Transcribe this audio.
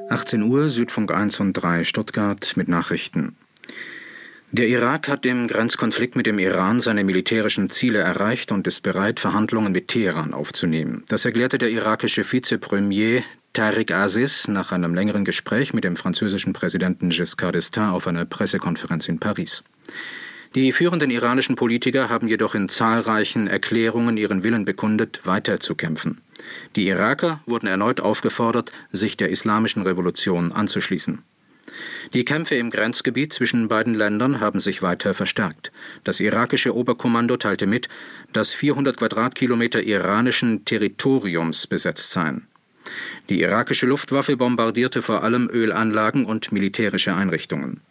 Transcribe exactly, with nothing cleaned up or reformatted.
achtzehn Uhr, Südfunk eins und drei, Stuttgart mit Nachrichten. Der Irak hat im Grenzkonflikt mit dem Iran seine militärischen Ziele erreicht und ist bereit, Verhandlungen mit Teheran aufzunehmen. Das erklärte der irakische Vizepremier Tariq Aziz nach einem längeren Gespräch mit dem französischen Präsidenten Giscard d'Estaing auf einer Pressekonferenz in Paris. Die führenden iranischen Politiker haben jedoch in zahlreichen Erklärungen ihren Willen bekundet, weiterzukämpfen. Die Iraker wurden erneut aufgefordert, sich der islamischen Revolution anzuschließen. Die Kämpfe im Grenzgebiet zwischen beiden Ländern haben sich weiter verstärkt. Das irakische Oberkommando teilte mit, dass vierhundert Quadratkilometer iranischen Territoriums besetzt seien. Die irakische Luftwaffe bombardierte vor allem Ölanlagen und militärische Einrichtungen.